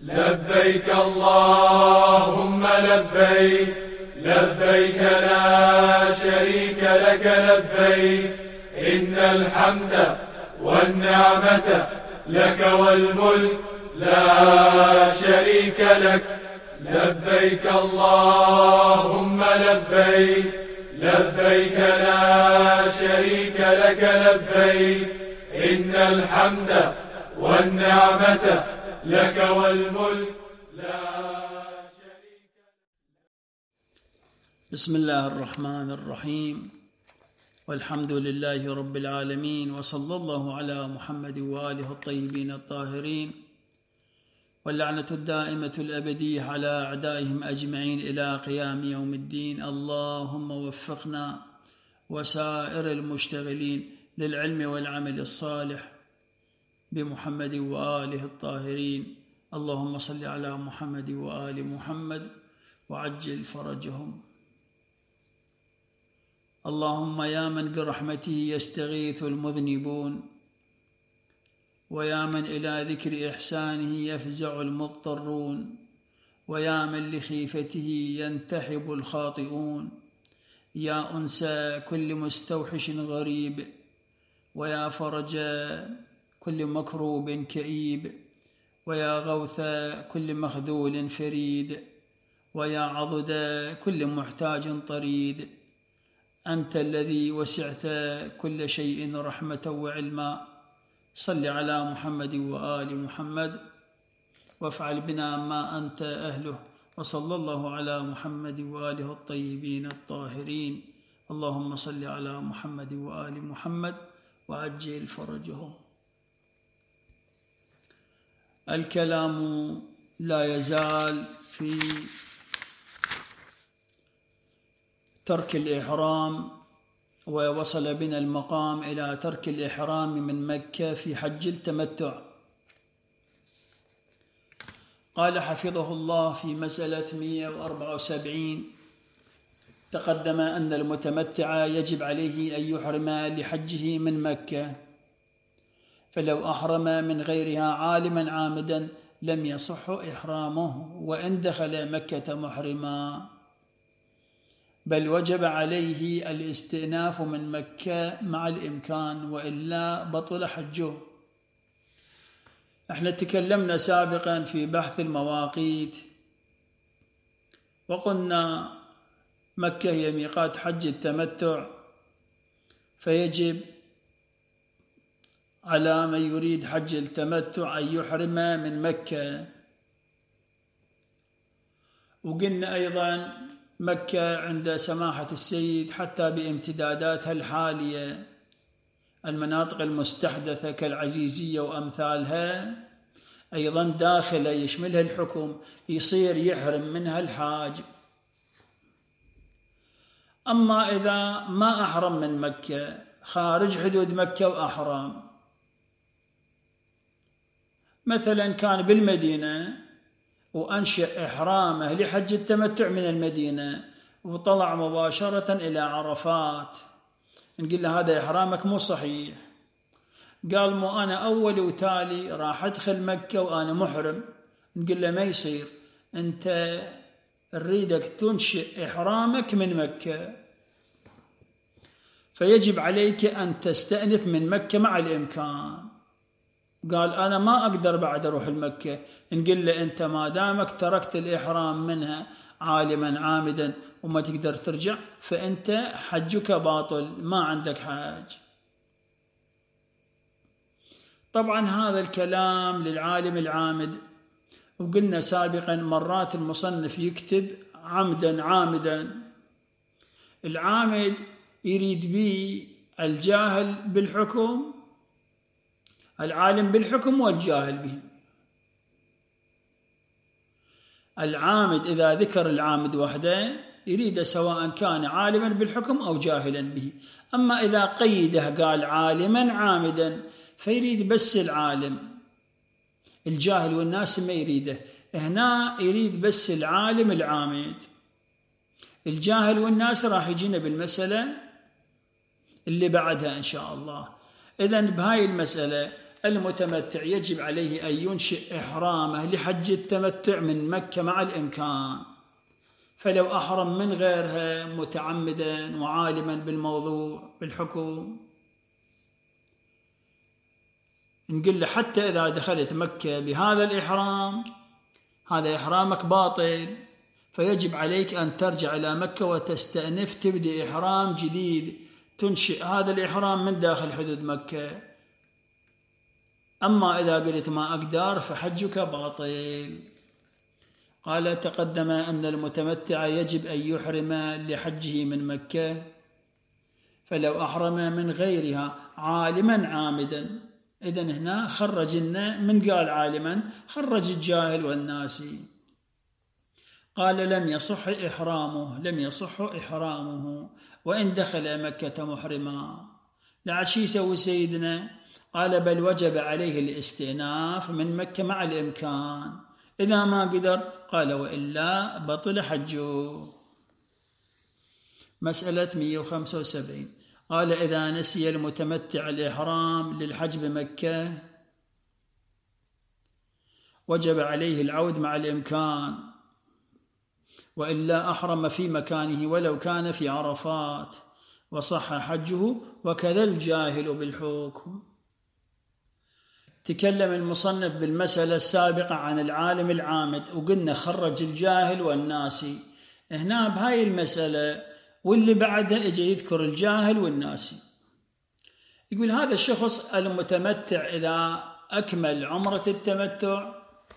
لبيك اللهم لبيك، لبيك لا شريك لك لبيك، إن الحمد والنعمة لك والملك لا شريك لك. لبيك اللهم لبيك، لبيك لا شريك لك لبيك، إن الحمد والنعمة لك والملك لا شريك لك. بسم الله الرحمن الرحيم، والحمد لله رب العالمين، وصلى الله على محمد وآله الطيبين الطاهرين، واللعنة الدائمة الأبدية على أعدائهم أجمعين إلى قيام يوم الدين. اللهم وفقنا وسائر المشتغلين للعلم والعمل الصالح بمحمد وآله الطاهرين. اللهم صل على محمد وآل محمد وعجل فرجهم. اللهم يا من برحمته يستغيث المذنبون، ويا من إلى ذكر إحسانه يفزع المضطرون، ويا من لخيفته ينتحب الخاطئون، يا أنس كل مستوحش غريب، ويا فرج كل مكروب كئيب، ويا غوث كل مخذول فريد، ويا عضد كل محتاج طريد. أنت الذي وسعت كل شيء رحمة وعلما. صل على محمد وآل محمد وافعل بنا ما أنت أهله، وصلى الله على محمد وآله الطيبين الطاهرين. اللهم صل على محمد وآل محمد وعجل فرجهم. الكلام لا يزال في ترك الإحرام، ووصل بنا المقام إلى ترك الإحرام من مكة في حج التمتع. قال حفظه الله في مسألة 174: تقدم أن المتمتع يجب عليه أن يحرم لحجه من مكة، فلو أحرم من غيرها عالما عامدا لم يصح إحرامه وإن دخل مكة محرما، بل وجب عليه الاستئناف من مكة مع الإمكان، وإلا بطل حجه. احنا تكلمنا سابقا في بحث المواقيت، وقلنا مكة هي ميقات حج التمتع، فيجب على من يريد حج التمتع أن يحرم من مكة. وقلنا أيضا مكة عند سماحة السيد حتى بامتداداتها الحالية، المناطق المستحدثة كالعزيزية وأمثالها أيضا داخلة يشملها الحكم، يصير يحرم منها الحاج. أما إذا ما أحرم من مكة، خارج حدود مكة وأحرم، مثلا كان بالمدينة وأنشئ إحرامه لحج التمتع من المدينة وطلع مباشرة إلى عرفات، نقول له هذا إحرامك مو صحيح. قال مو أنا أول وتالي راح أدخل مكة وأنا محرم، نقول له ما يصير، أنت نريدك تنشئ إحرامك من مكة، فيجب عليك أن تستأنف من مكة مع الإمكان. قال أنا ما أقدر بعد أروح المكة، نقول له أنت ما دامك تركت الإحرام منها عالما عامدا وما تقدر ترجع، فأنت حجك باطل، ما عندك حج. طبعا هذا الكلام للعالم العامد، وقلنا سابقا مرات المصنف يكتب عمدا عامدا، العامد يريد به الجاهل بالحكم، العالم بالحكم والجاهل به. العامد إذا ذكر العامد وحده يريد سواء كان عالما بالحكم أو جاهلا به. أما إذا قيده قال عالما عامدا فيريد بس العالم، الجاهل والناس ما يريده. هنا يريد بس العالم العامد، الجاهل والناس راح يجينا بالمسألة اللي بعدها إن شاء الله. إذن بهاي المسألة المتمتع يجب عليه أن ينشئ إحرامه لحج التمتع من مكة مع الإمكان، فلو أحرم من غيرها متعمدا وعالما بالموضوع بالحكم نقول له حتى إذا دخلت مكة بهذا الإحرام هذا إحرامك باطل، فيجب عليك أن ترجع إلى مكة وتستأنف تبدأ إحرام جديد، تنشئ هذا الإحرام من داخل حدود مكة. أما إذا قلت ما أقدر فحجك باطل. قال تقدم أن المتمتع يجب أن يحرم لحجه من مكة، فلو أحرم من غيرها عالما عامدا، إذن هنا خرج لنا من قال عالما خرج الجاهل والناسي. قال لم يصح إحرامه وإن دخل مكة محرما. لعشي يسوي سيدنا؟ قال بل وجب عليه الاستئناف من مكة مع الإمكان، إذا ما قدر قال وإلا بطل حجه. مسألة 175 قال إذا نسي المتمتع الإحرام للحج بمكة وجب عليه العود مع الإمكان، وإلا أحرم في مكانه ولو كان في عرفات وصح حجه، وكذا الجاهل بالحكم. تكلم المصنف بالمسألة السابقة عن العالم العامد، وقلنا خرج الجاهل والناسي. هنا بهاي المسألة واللي بعدها اجى يذكر الجاهل والناسي. يقول هذا الشخص المتمتع إذا أكمل عمرة التمتع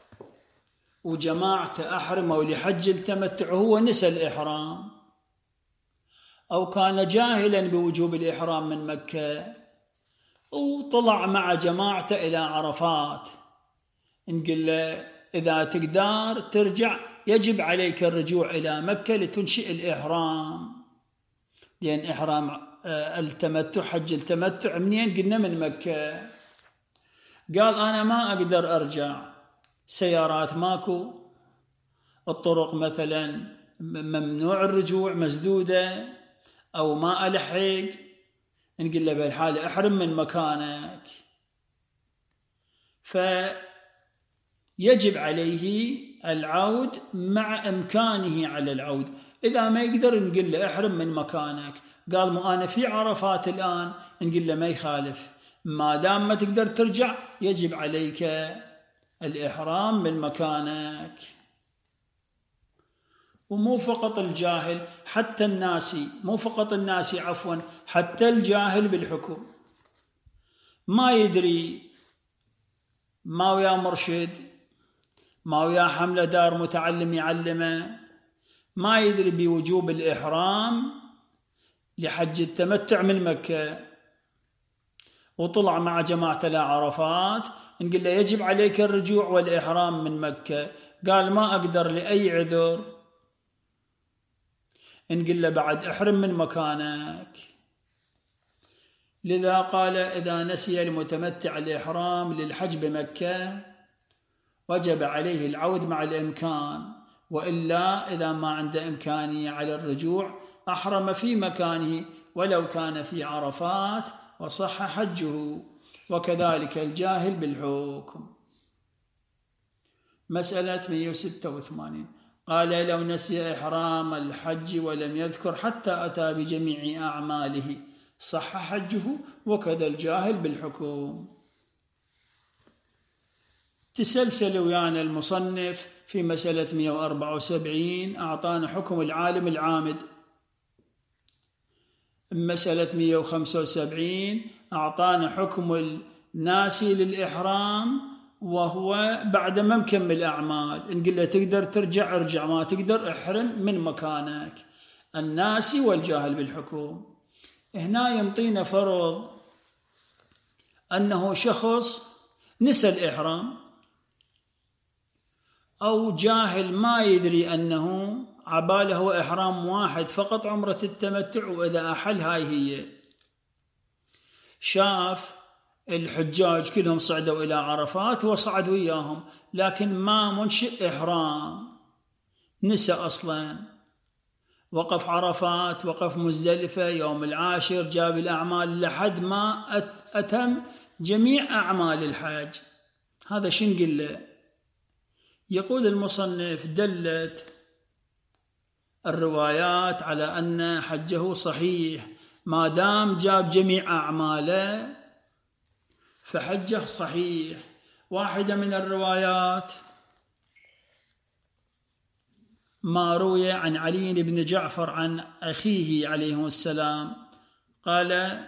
وجماعته أحرموا لحج التمتع وهو نسى الإحرام، أو كان جاهلا بوجوب الإحرام من مكة وطلع مع جماعته إلى عرفات، نقول له إذا تقدر ترجع يجب عليك الرجوع إلى مكة لتنشئ الإحرام، لأن إحرام التمتع حج التمتع منين؟ قلنا من مكة. قال أنا ما أقدر أرجع، سيارات ماكو، الطرق مثلا ممنوع الرجوع مسدودة، أو ما ألحق، نقول له بالحالة احرم من مكانك. فيجب عليه العود مع إمكانه على العود، إذا ما يقدر نقول له احرم من مكانك. قال مو أنا في عرفات الآن، نقول له ما يخالف، ما دام ما تقدر ترجع يجب عليك الإحرام من مكانك. ومو فقط الجاهل، حتى الناسي، مو فقط الناسي عفوا، حتى الجاهل بالحكم ما يدري، ما ويا مرشد، ما ويا حملة دار متعلم يعلمه، ما يدري بوجوب الإحرام لحج التمتع من مكة، وطلع مع جماعة لعرفات، نقول له يجب عليك الرجوع والإحرام من مكة. قال ما أقدر لأي عذر، نقول له بعد احرم من مكانك. لذا قال إذا نسي المتمتع الإحرام للحج بمكة وجب عليه العود مع الإمكان، وإلا إذا ما عنده إمكانية على الرجوع أحرم في مكانه ولو كان في عرفات وصح حجه، وكذلك الجاهل بالحكم. مسألة 186 قال لو نسي إحرام الحج ولم يذكر حتى أتى بجميع أعماله صح حجه، وكذا الجاهل بالحكم. تسلسل ويانا المصنف في مسألة 174 أعطانا حكم العالم العامد. مسألة 175 أعطانا حكم الناسي للإحرام وهو بعد ما مكمل أعمال، نقول له تقدر ترجع ارجع، ما تقدر احرم من مكانك. الناسي والجاهل بالحكم. هنا يمطينا فرض أنه شخص نسى الإحرام، أو جاهل ما يدري أنه عباله إحرام واحد فقط عمرة التمتع، وإذا أحل هاي هي. شاف الحجاج كلهم صعدوا إلى عرفات وصعد وياهم، لكن ما منشئ إحرام، نسى أصلا، وقف عرفات، وقف مزدلفة يوم العاشر، جاب الأعمال لحد ما أتم جميع أعمال الحج. هذا شن نقول له؟ يقول المصنف: دلت الروايات على أن حجه صحيح، ما دام جاب جميع أعماله فحجه صحيح. واحدة من الروايات ما روي عن علي بن جعفر عن أخيه عليه السلام قال: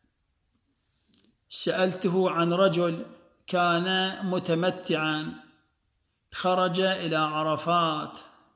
سألته عن رجل كان متمتعا خرج إلى عرفات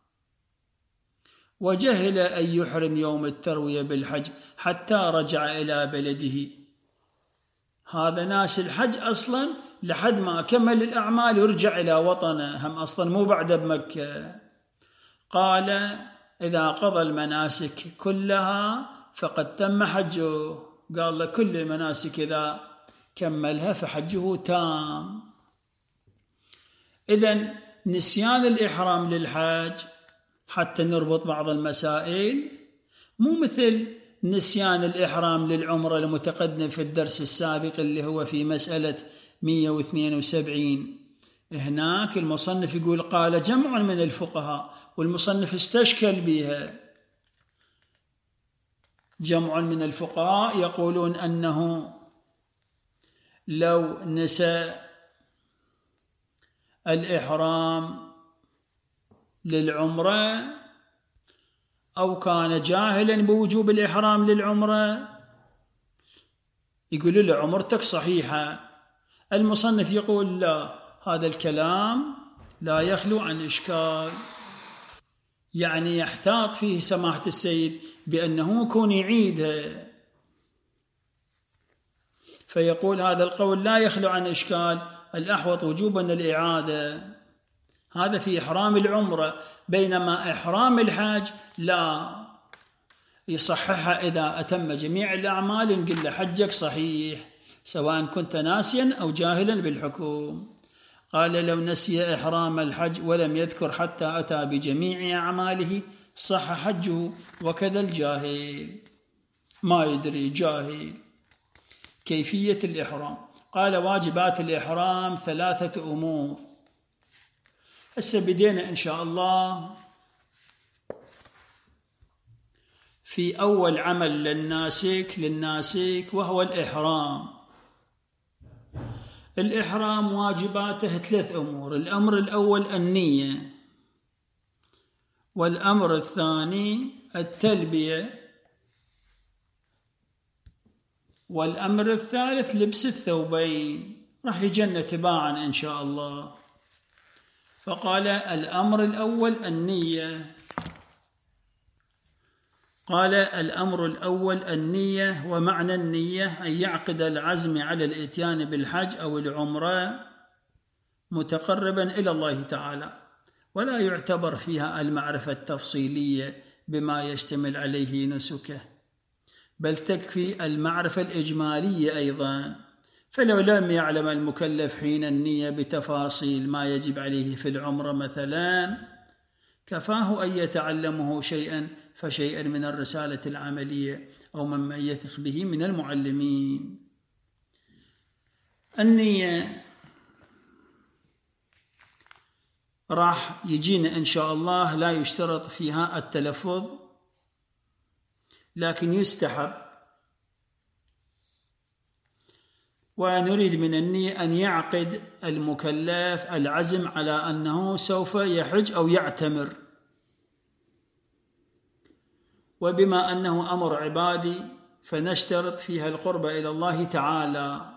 وجهل أن يحرم يوم التروية بالحج حتى رجع إلى بلده. هذا ناس الحج أصلا لحد ما كمل الأعمال يرجع إلى وطنه، هم أصلا مو بعده بمكة. قال: إذا قضى المناسك كلها فقد تم حجه. قال له كل المناسك إذا كملها فحجه تام. إذن نسيان الإحرام للحج، حتى نربط بعض المسائل، مو مثل نسيان الإحرام للعمرة المتقدم في الدرس السابق اللي هو في مسألة 172. هناك المصنف يقول قال جمع من الفقهاء، والمصنف استشكل بها. جمع من الفقهاء يقولون أنه لو نسى الإحرام للعمرة أو كان جاهلا بوجوب الإحرام للعمرة يقول له عمرتك صحيحة. المصنف يقول لا، هذا الكلام لا يخلو عن إشكال، يعني يحتاط فيه سماحة السيد بأنه يكون يعيدها، فيقول هذا القول لا يخلو عن إشكال، الأحوط وجوبا الإعادة. هذا في إحرام العمرة، بينما إحرام الحج لا، يصححها إذا أتم جميع الأعمال نقول له حجك صحيح سواء كنت ناسيا أو جاهلا بالحكم. قال لو نسي إحرام الحج ولم يذكر حتى أتى بجميع أعماله صح حجه، وكذا الجاهل ما يدري جاهل. كيفية الإحرام؟ قال واجبات الإحرام 3 أمور. هسه بدينا إن شاء الله في أول عمل للناسك وهو الإحرام. الإحرام واجباته 3 أمور. الأمر الأول النية، والأمر الثاني التلبية، والأمر الثالث لبس الثوبين. راح يجينا تباعا إن شاء الله. فقال الأمر الأول النية. قال الأمر الأول النية، ومعنى النية أن يعقد العزم على الإتيان بالحج أو العمرة متقربا إلى الله تعالى، ولا يعتبر فيها المعرفة التفصيلية بما يشتمل عليه نسكه، بل تكفي المعرفة الإجمالية أيضا. فلو لم يعلم المكلف حين النية بتفاصيل ما يجب عليه في العمرة مثلا، كفاه أن يتعلمه شيئا فشيئا من الرسالة العملية أو ممن يثق به من المعلمين. النية راح يجينا إن شاء الله لا يشترط فيها التلفظ، لكن يستحب. ونريد من النية أن يعقد المكلف العزم على أنه سوف يحج أو يعتمر، وبما أنه أمر عبادي فنشترط فيها القرب إلى الله تعالى.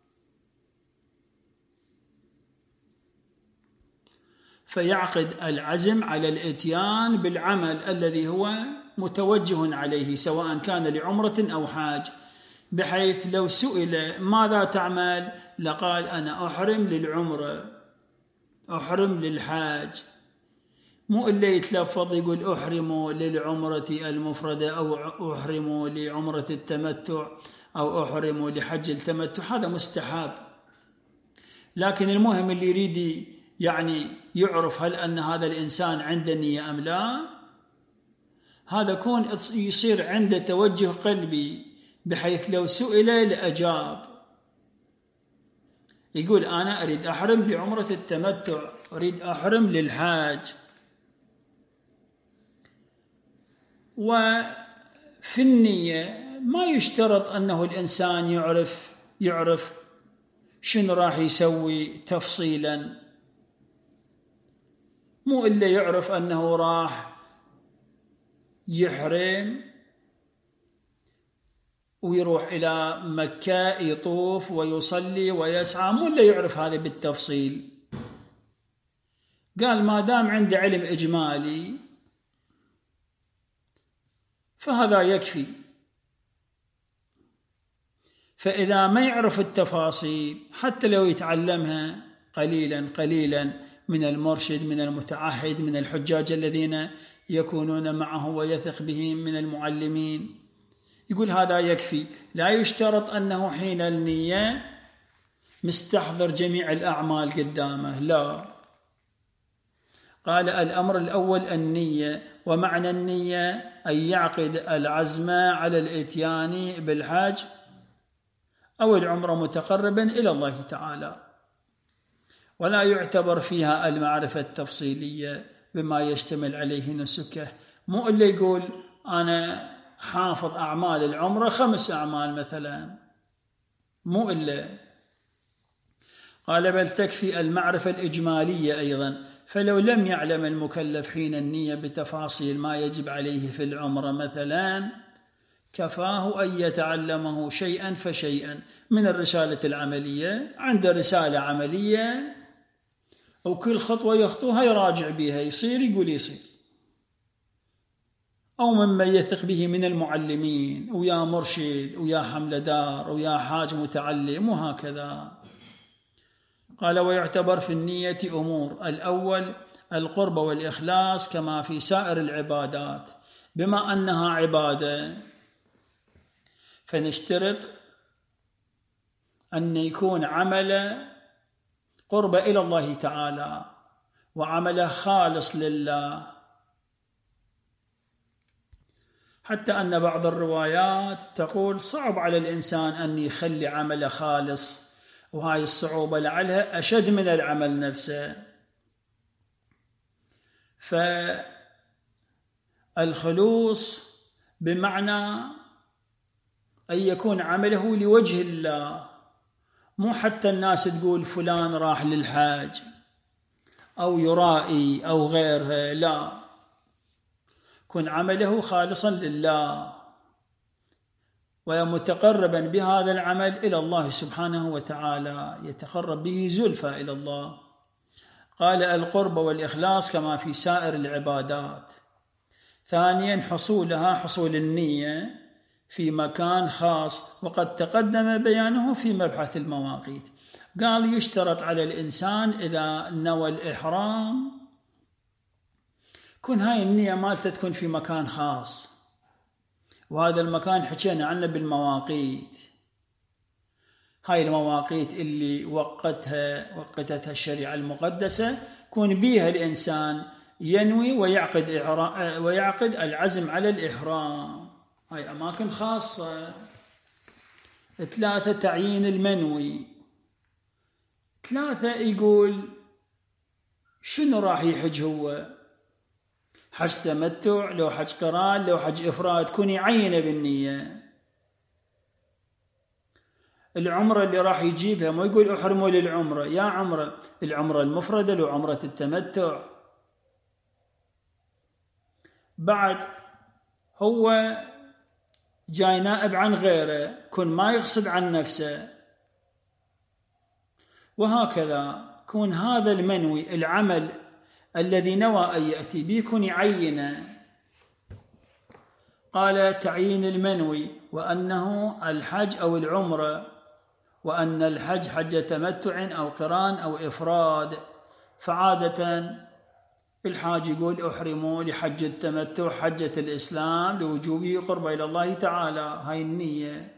فيعقد العزم على الإتيان بالعمل الذي هو متوجه عليه سواء كان لعمرة أو حاج، بحيث لو سئل ماذا تعمل لقال أنا أحرم للعمرة، أحرم للحاج، مو اللي يتلفظ يقول أحرم للعمرة المفردة أو أحرم لعمرة التمتع أو أحرم لحج التمتع، هذا مستحب. لكن المهم اللي يريد يعني يعرف هل أن هذا الإنسان عنده نية أم لا، هذا كون يصير عنده توجه قلبي بحيث لو سئل لأجاب. يقول أنا أريد أحرم بعمرة التمتع، أريد أحرم للحاج. وفي النية ما يشترط أنه الإنسان يعرف شنو راح يسوي تفصيلا، مو إلا يعرف أنه راح يحرم ويروح إلى مكة يطوف ويصلي ويسعى، مو إلا يعرف هذا بالتفصيل. قال ما دام عنده علم إجمالي فهذا يكفي. فإذا ما يعرف التفاصيل حتى لو يتعلمها قليلا قليلا من المرشد، من المتعهد، من الحجاج الذين يكونون معه ويثق بهم من المعلمين، يقول هذا يكفي. لا يشترط أنه حين النية مستحضر جميع الأعمال قدامه، لا. قال الأمر الأول النية، ومعنى النية أن يعقد العزم على الإتيان بالحج أو العمرة متقربا إلى الله تعالى، ولا يعتبر فيها المعرفة التفصيلية بما يشتمل عليه نسكه. مو اللي يقول أنا حافظ أعمال العمرة 5 أعمال مثلا، مو إلا. قال بل تكفي المعرفة الإجمالية أيضا، فلو لم يعلم المكلف حين النية بتفاصيل ما يجب عليه في العمرة مثلا، كفاه أن يتعلمه شيئا فشيئا من الرسالة العملية. عنده رسالة عملية وكل خطوة يخطوها يراجع بها، يصير يقول يصير، أو مما يثق به من المعلمين، ويا مرشد ويا حمل دار ويا حاج متعلم وهكذا. قال ويعتبر في النية أمور: الأول القرب والإخلاص كما في سائر العبادات، بما أنها عبادة فنشترط أن يكون عمل قرب إلى الله تعالى وعمل خالص لله، حتى أن بعض الروايات تقول صعب على الإنسان أن يخلي عمل خالص، وهاي الصعوبة لعلها أشد من العمل نفسه. فالخلوص بمعنى أن يكون عمله لوجه الله، مو حتى الناس تقول فلان راح للحاج أو يرائي أو غيرها، لا، كن عمله خالصا لله ومتقربا بهذا العمل إلى الله سبحانه وتعالى، يتقرب به زلفى إلى الله. قال القرب والإخلاص كما في سائر العبادات. ثانيا حصولها حصول النية في مكان خاص، وقد تقدم بيانه في مبحث المواقيت. قال يشترط على الإنسان إذا نوى الإحرام كن هاي النية مالته تكون في مكان خاص، وهذا المكان حكينا عنه بالمواقيت. هاي المواقيت اللي وقتتها الشريعة المقدسة، كون بيها الإنسان ينوي ويعقد العزم على الإحرام. هاي أماكن خاصة. 3 تعيين المنوي. 3 يقول شنو راح يحج هو، حج تمتع لو حج قران لو حج إفراد، كون يعينه بالنية. العمرة اللي راح يجيبها ما يقول أحرموا للعمرة، يا عمرة العمرة المفردة لو عمرة التمتع. بعد هو جاي نائب عن غيره، كن ما يقصد عن نفسه، وهكذا كون هذا المنوي العمل الذي نوى أن يأتي به كن يعينه. قال تعيين المنوي وأنه الحج أو العمرة، وأن الحج حج تمتع أو قران أو إفراد. فعادة الحاج يقول أحرموا لحج التمتع حجة الإسلام لوجوبه قرب إلى الله تعالى، هاي النية.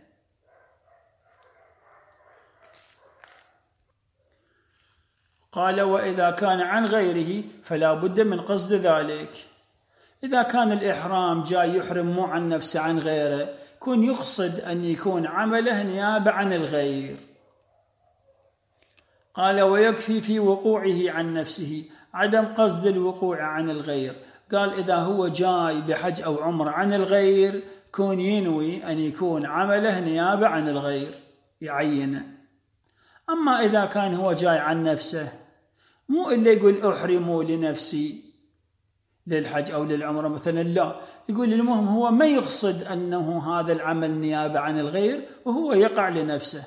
قال وإذا كان عن غيره فلا بد من قصد ذلك. إذا كان الإحرام جاي يحرم مو عن نفسه عن غيره، كن يقصد أن يكون عمله نيابة عن الغير. قال ويكفي في وقوعه عن نفسه عدم قصد الوقوع عن الغير. قال إذا هو جاي بحج أو عمرة عن الغير كون ينوي أن يكون عمله نيابة عن الغير يعينه. أما إذا كان هو جاي عن نفسه مو إلا يقول أحرموا لنفسي للحج أو للعمرة مثلا، لا، يقول المهم هو ما يقصد أنه هذا العمل نيابة عن الغير وهو يقع لنفسه،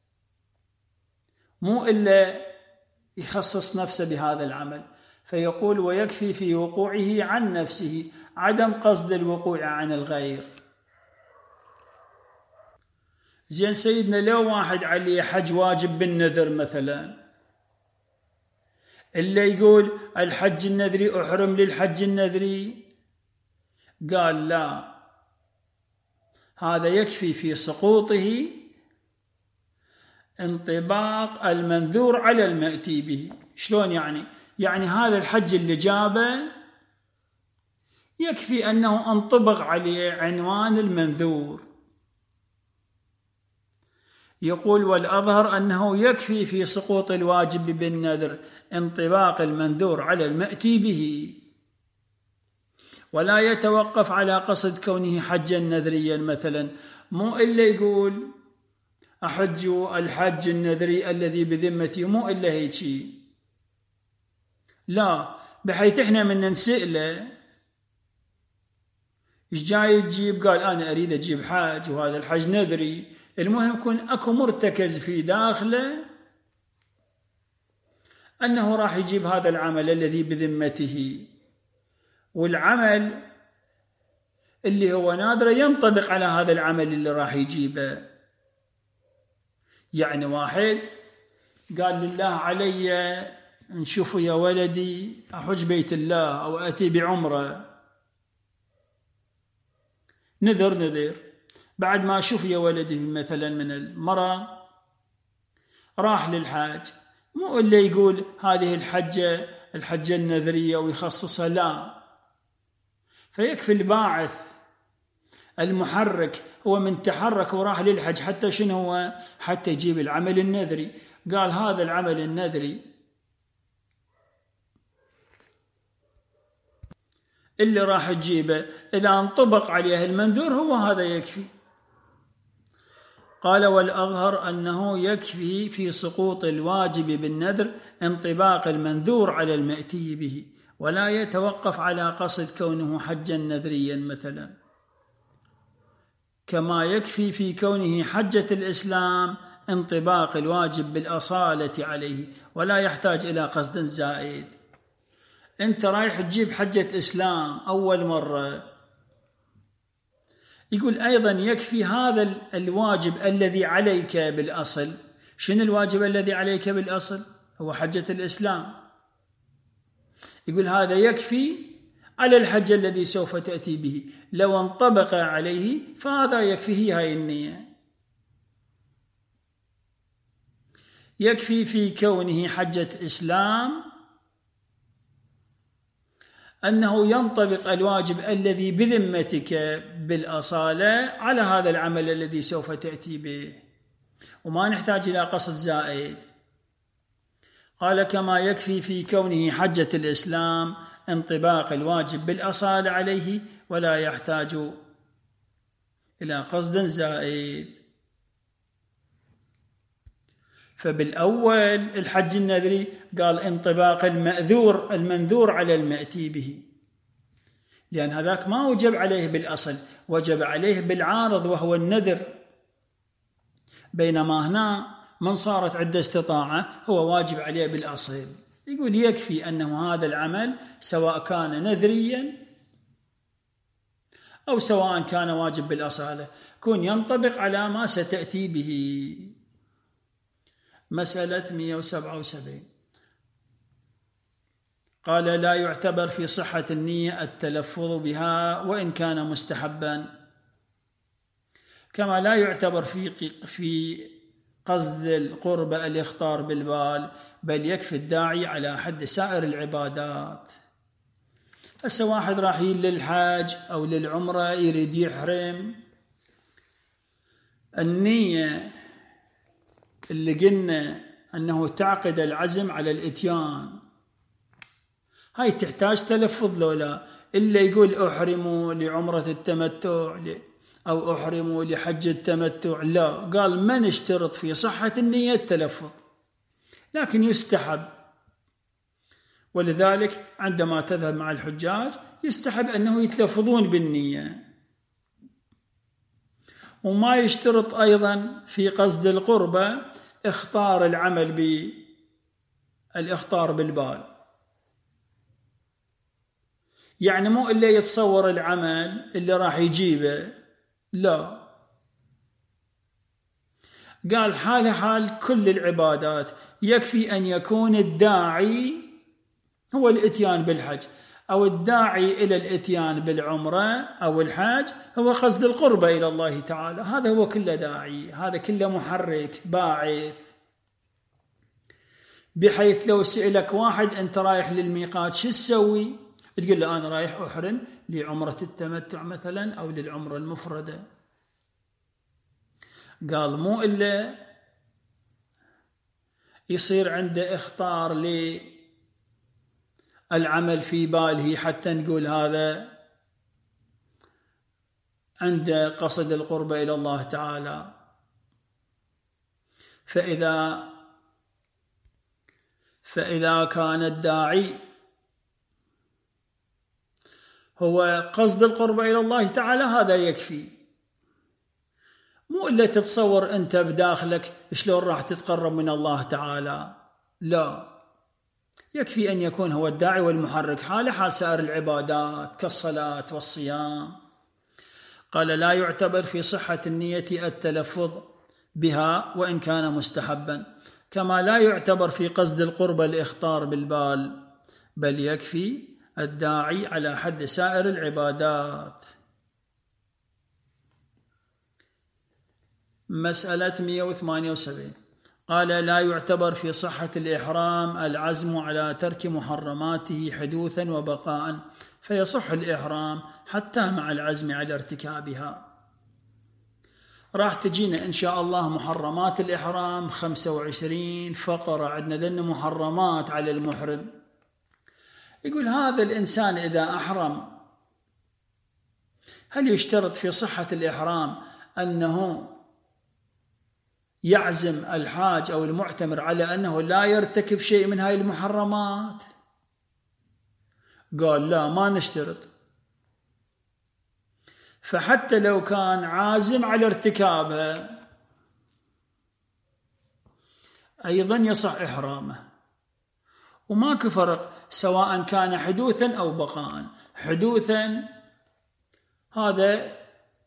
مو إلا يخصص نفسه بهذا العمل. فيقول ويكفي في وقوعه عن نفسه عدم قصد الوقوع عن الغير. زين سيدنا لو واحد عليه حج واجب بالنذر مثلا، إلا يقول الحج النذري أحرم للحج النذري، قال لا، هذا يكفي في سقوطه انطباق المنذور على المأتي به. شلون يعني هذا الحج اللي جابه يكفي أنه انطبق عليه عنوان المنذور. يقول والأظهر أنه يكفي في سقوط الواجب بالنذر انطباق المنذور على المأتي به، ولا يتوقف على قصد كونه حجا نذريا مثلا، مو إلا يقول أحج الحج النذري الذي بذمتي، مو إلا هيك، لا، بحيث إحنا من نسأله إيش جاي تجيب، قال أنا أريد أجيب حاج وهذا الحج نذري، المهم يكون أكو مرتكز في داخله أنه راح يجيب هذا العمل الذي بذمته، والعمل اللي هو نادر ينطبق على هذا العمل اللي راح يجيبه. يعني واحد قال لله علي نشوفوا يا ولدي أحج بيت الله أو أتي بعمرة، نذر بعد ما أشوف يا ولدي مثلا من المرأة راح للحاج، مو إلا يقول هذه الحجة النذرية ويخصصها، لا، فيكفي الباعث المحرك هو من تحرك وراح للحج حتى شنو هو، حتى يجيب العمل النذري. قال هذا العمل النذري اللي راح تجيبه إذا انطبق عليه المنذور هو هذا يكفي. قال والأظهر أنه يكفي في سقوط الواجب بالنذر انطباق المنذور على المأتي به، ولا يتوقف على قصد كونه حجا نذريا مثلا، كما يكفي في كونه حجة الإسلام انطباق الواجب بالأصالة عليه ولا يحتاج إلى قصد زائد. أنت رايح تجيب حجة إسلام أول مرة، يقول أيضا يكفي هذا الواجب الذي عليك بالأصل. شنو الواجب الذي عليك بالأصل؟ هو حجة الإسلام. يقول هذا يكفي على الحج الذي سوف تأتي به، لو انطبق عليه فهذا يكفيه هاي النية. يكفي في كونه حجة إسلام أنه ينطبق الواجب الذي بذمتك بالأصالة على هذا العمل الذي سوف تأتي به، وما نحتاج إلى قصد زائد. قال كما يكفي في كونه حجة الإسلام انطباق الواجب بالأصالة عليه ولا يحتاج إلى قصد زائد. فبالأول الحج النذري قال انطباق المنذور على المأتي به، لأن هذاك ما وجب عليه بالأصل، وجب عليه بالعارض وهو النذر، بينما هنا من صارت عنده استطاعة هو واجب عليه بالأصل. يقول يكفي أنه هذا العمل سواء كان نذريا أو سواء كان واجب بالأصالة كون ينطبق على ما ستأتي به. مسألة 177. قال لا يعتبر في صحة النية التلفظ بها وإن كان مستحبا، كما لا يعتبر في قصد القربة الإخطار بالبال، بل يكفي الداعي على حد سائر العبادات. هسه واحد راح للحاج أو للعمرة يريد يحرم، النية اللي قلنا أنه تعقد العزم على الإتيان. هاي تحتاج تلفظ لولا إلا يقول أحرموا لعمرة التمتع أو أحرموا لحج التمتع، لا، قال ما نشترط في صحة النية التلفظ، لكن يستحب. ولذلك عندما تذهب مع الحجاج يستحب أنه يتلفظون بالنية. وما يشترط أيضا في قصد القربة اختار العمل بالإخطار بالبال، يعني مو إلا يتصور العمل اللي راح يجيبه، لا، قال حال كل العبادات يكفي أن يكون الداعي هو الإتيان بالحج، أو الداعي إلى الإتيان بالعمرة أو الحج هو قصد القربة إلى الله تعالى، هذا هو كله داعي، هذا كله محرك باعث. بحيث لو سئلك واحد أنت رايح للميقات شو تسوي؟ تقول له أنا رايح أحرم لعمرة التمتع مثلا أو للعمرة المفردة. قال مو إلا يصير عنده اختار للعمل في باله حتى نقول هذا عنده قصد القربة إلى الله تعالى. فإذا كان الداعي هو قصد القربة إلى الله تعالى هذا يكفي، مو إلا تتصور أنت بداخلك شلون راح تتقرب من الله تعالى، لا، يكفي أن يكون هو الداعي والمحرك حال سائر العبادات كالصلاة والصيام. قال لا يعتبر في صحة النية التلفظ بها وإن كان مستحبا، كما لا يعتبر في قصد القربة الإخطار بالبال، بل يكفي الداعي على حد سائر العبادات. مسألة 178 قال لا يعتبر في صحة الإحرام العزم على ترك محرماته حدوثا وبقاء، فيصح الإحرام حتى مع العزم على ارتكابها. راح تجينا إن شاء الله محرمات الإحرام 25 فقرة، عندنا ذن محرمات على المحرم. يقول هذا الإنسان إذا أحرم هل يشترط في صحة الإحرام أنه يعزم الحاج أو المعتمر على أنه لا يرتكب شيء من هاي المحرمات؟ قال لا، ما نشترط. فحتى لو كان عازم على ارتكابها أيضا يصح إحرامه، وماكو فرق سواء كان حدوثا أو بقاء. حدوثا هذا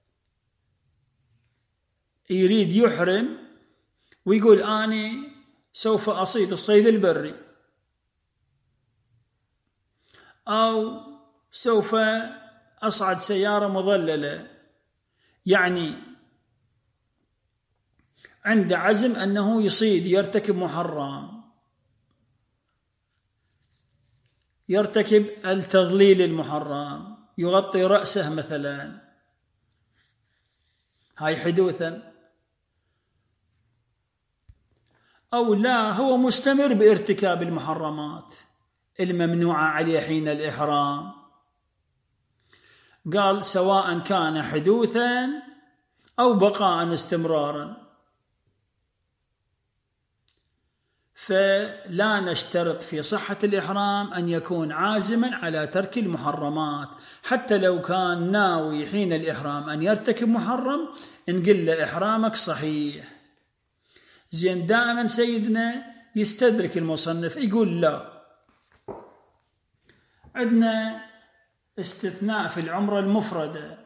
يريد يحرم ويقول أنا سوف أصيد الصيد البري، أو سوف أصعد سيارة مظللة، يعني عند عزم أنه يصيد يرتكب محرم، يرتكب التضليل المحرم، يغطي رأسه مثلا، هاي حدوثا. أو لا، هو مستمر بارتكاب المحرمات الممنوعة عليه حين الإحرام. قال سواء كان حدوثا أو بقاء استمرارا، فلا نشترط في صحة الإحرام أن يكون عازما على ترك المحرمات، حتى لو كان ناوي حين الإحرام أن يرتكب محرم نقول له إحرامك صحيح. زين دائما سيدنا يستدرك المصنف يقول لا، عندنا استثناء في العمرة المفردة،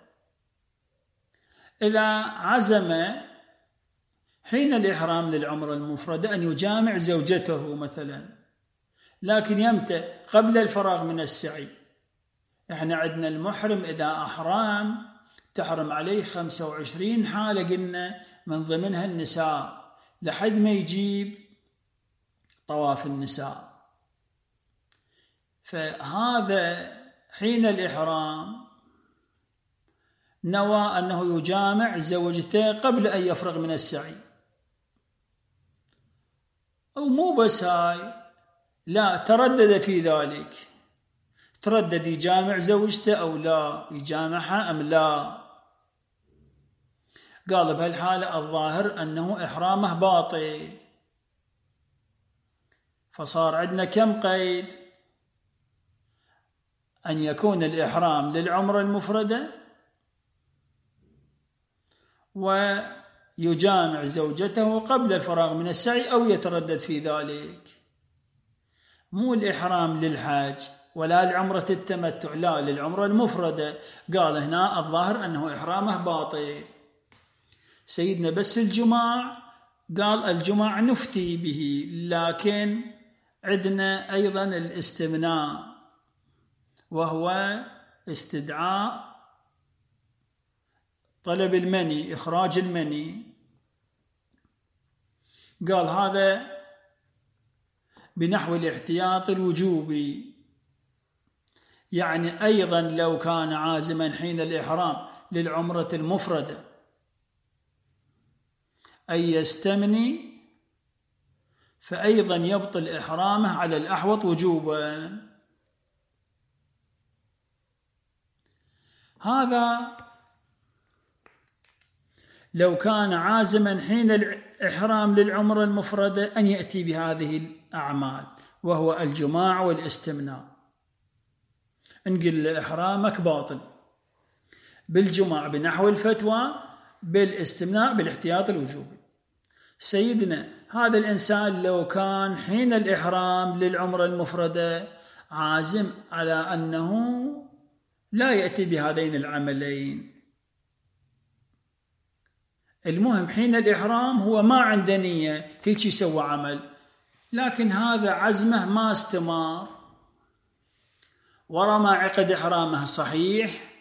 إذا عزم حين الإحرام للعمرة المفردة أن يجامع زوجته مثلا، لكن يمتى؟ قبل الفراغ من السعي. احنا عندنا المحرم إذا أحرام تحرم عليه 25 حالة قلنا، من ضمنها النساء لحد ما يجيب طواف النساء. فهذا حين الإحرام نوى أنه يجامع زوجته قبل أن يفرغ من السعي، أو مو بس هاي، لا، تردد في ذلك، تردد يجامع زوجته أو لا، يجامعها أم لا. قال بهالحالة الظاهر أنه إحرامه باطل. فصار عندنا كم قيد؟ أن يكون الإحرام للعمرة المفردة، ويجامع زوجته قبل الفراغ من السعي أو يتردد في ذلك. مو الإحرام للحج ولا لعمرة التمتع، لا، للعمرة المفردة. قال هنا الظاهر أنه إحرامه باطل. سيدنا بس الجماع، قال الجماع نفتي به، لكن عندنا أيضا الاستمناء، وهو استدعاء طلب المني، إخراج المني. قال هذا بنحو الاحتياط الوجوبي، يعني أيضا لو كان عازما حين الإحرام للعمرة المفردة أن يستمني، فأيضا يبطل إحرامه على الأحوط وجوبا. هذا لو كان عازما حين الإحرام للعمرة المفردة أن يأتي بهذه الأعمال، وهو الجماع والاستمناء. نقول إحرامك باطل بالجماع بنحو الفتوى، بالاستمناء بالاحتياط الوجوبي. سيدنا هذا الإنسان لو كان حين الإحرام للعمرة المفردة عازم على أنه لا يأتي بهذين العملين، المهم حين الإحرام هو ما عنده نية، هيك يسوى عمل، لكن هذا عزمه ما استمر، ورا ما عقد إحرامه صحيح،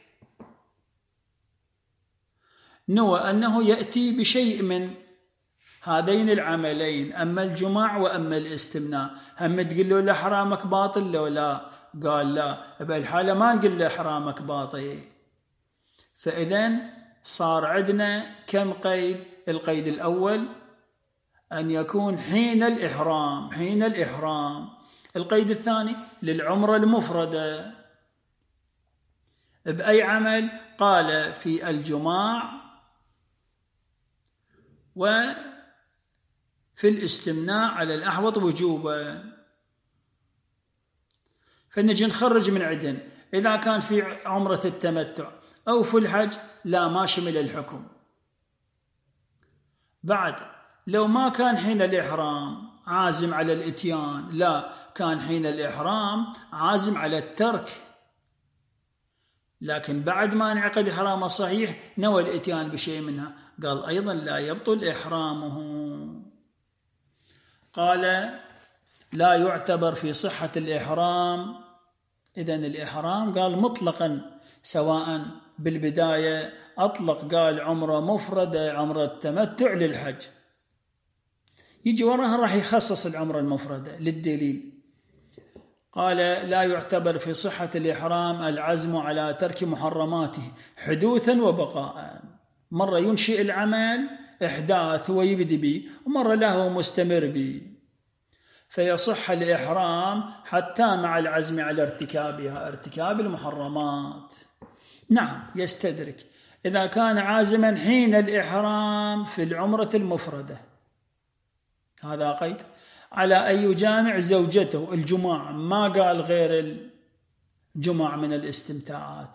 نوى أنه يأتي بشيء من هذين العملين، أما الجماع وأما الاستمناء. هم تقول له لإحرامك باطل لو لا؟ قال لا، بهالحالة ما نقول له إحرامك باطل. فإذن صار عندنا كم قيد؟ القيد الأول أن يكون حين الإحرام، حين الإحرام. القيد الثاني للعمرة المفردة بأي عمل؟ قال في الجماع وفي الاستمناء على الأحوط وجوبا. فنجي نخرج من عندنا إذا كان في عمرة التمتع أو في الحج لا، ما شمل الحكم. بعد لو ما كان حين الإحرام عازم على الإتيان، لا، كان حين الإحرام عازم على الترك، لكن بعد ما انعقد إحرامه صحيح نوى الإتيان بشيء منها، قال أيضا لا يبطل إحرامه. قال لا يعتبر في صحة الإحرام. إذن الإحرام قال مطلقا، سواء بالبداية أطلق قال عمرة مفردة، عمرة تمتع للحج، يجي وراها راح يخصص العمرة المفردة للدليل. قال لا يعتبر في صحة الإحرام العزم على ترك محرماته حدوثا وبقاء. مرة ينشئ العمل إحداث ويبدي به، ومرة له مستمر به، فيصح الإحرام حتى مع العزم على ارتكابها، ارتكاب المحرمات. نعم يستدرك إذا كان عازما حين الإحرام في العمرة المفردة، هذا قيد، على أن يجامع زوجته، الجماع، ما قال غير الجماع من الاستمتاعات،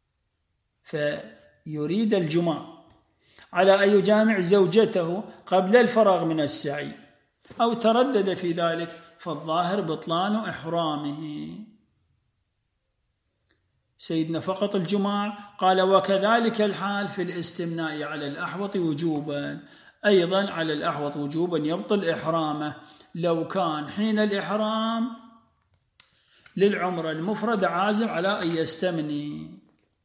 فيريد الجماع، على أن يجامع زوجته قبل الفراغ من السعي أو تردد في ذلك، فالظاهر بطلان إحرامه. سيدنا فقط الجماع. قال وكذلك الحال في الاستمناء على الأحوط وجوبا، أيضا على الأحوط وجوبا يبطل إحرامه لو كان حين الإحرام للعمرة المفردة عازم على أن يستمني.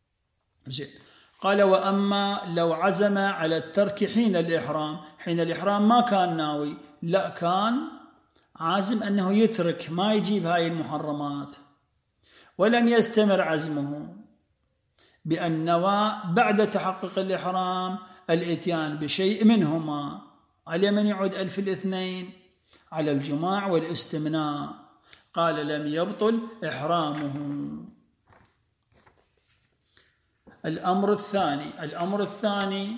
قال وأما لو عزم على الترك حين الإحرام، حين الإحرام ما كان ناوي، لا، كان عازم أنه يترك ما يجيب هاي المحرمات، ولم يستمر عزمه، بأن نوى بعد تحقق الإحرام الإتيان بشيء منهما، على من يعود ألف الاثنين؟ على الجماع والاستمناء، قال لم يبطل إحرامه. الأمر الثاني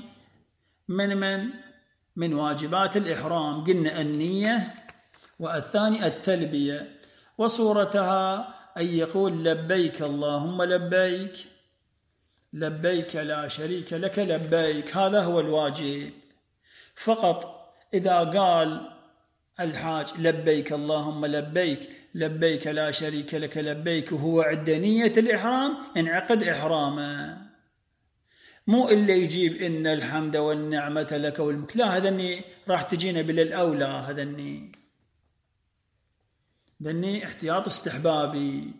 من واجبات الإحرام، قلنا النية، والثاني التلبية، وصورتها أن يقول لبيك اللهم لبيك، لبيك لا شريك لك لبيك، هذا هو الواجب. فقط إذا قال الحاج لبيك اللهم لبيك، لبيك لا شريك لك لبيك، وهو عند نية الإحرام، انعقد إحرامه. مو إلا يجيب إن الحمد والنعمة لك والملك، لا، هذا راح تجينا بالأولى، هذا احتياط استحبابي.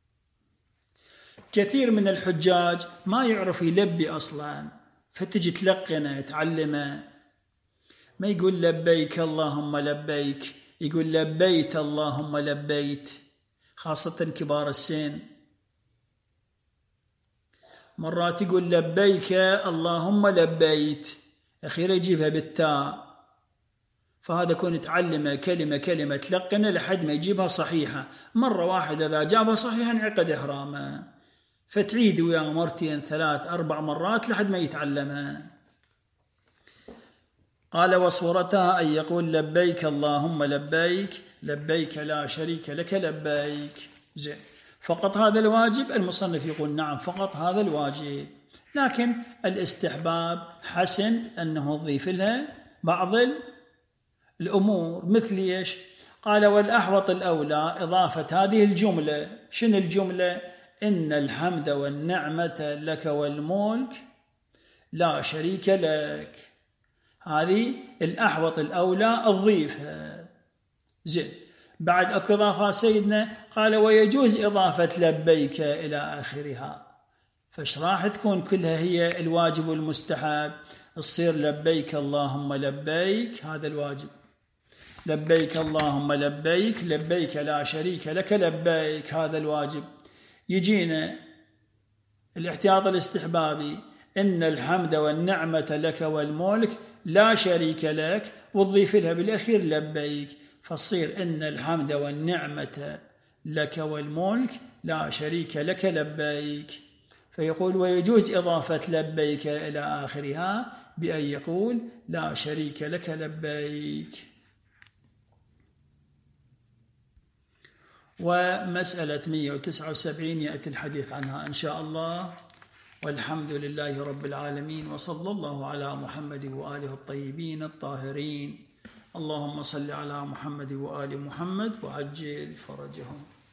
كثير من الحجاج ما يعرف يلبي أصلا، فتجي تلقنه تعلمه، ما يقول لبيك اللهم لبيك، يقول لبيت اللهم لبيت، خاصة كبار السن. مرات يقول لبيك اللهم لبيت، أخيرا يجيبها بالتاء، فهذا كون تعلمه كلمة كلمة تلقنه لحد ما يجيبها صحيحة. مرة واحدة إذا جابها صحيحة انعقد إحرامه، فتعيد وياه مرتين 3 4 مرات لحد ما يتعلمها. قال وصورتها أن يقول لبيك اللهم لبيك، لبيك لا شريك لك لبيك. زين، فقط هذا الواجب؟ المصنف يقول نعم، فقط هذا الواجب، لكن الاستحباب حسن أنه يضيف لها بعض الأمور. مثل إيش؟ قال والأحوط الأولى إضافة هذه الجملة. شنو الجملة؟ إن الحمد والنعمة لك والملك لا شريك لك، هذه الأحوط الأولى تضيفها. زين، بعد أكو إضافة سيدنا، قال ويجوز إضافة لبيك إلى آخرها، فاش راح تكون كلها هي الواجب والمستحب؟ تصير لبيك اللهم لبيك، هذا الواجب، لبيك اللهم لبيك، لبيك لا شريك لك لبيك، هذا الواجب. يجينا الاحتياط الاستحبابي إن الحمد والنعمة لك والملك لا شريك لك، وتضيف لها بالأخير لبيك، فتصير إن الحمد والنعمة لك والملك لا شريك لك لبيك. فيقول ويجوز إضافة لبيك إلى آخرها بأن يقول لا شريك لك لبيك. ومسألة 179 يأتي الحديث عنها إن شاء الله، والحمد لله رب العالمين، وصلى الله على محمد وآله الطيبين الطاهرين. اللهم صل على محمد وآل محمد وعجل فرجهم.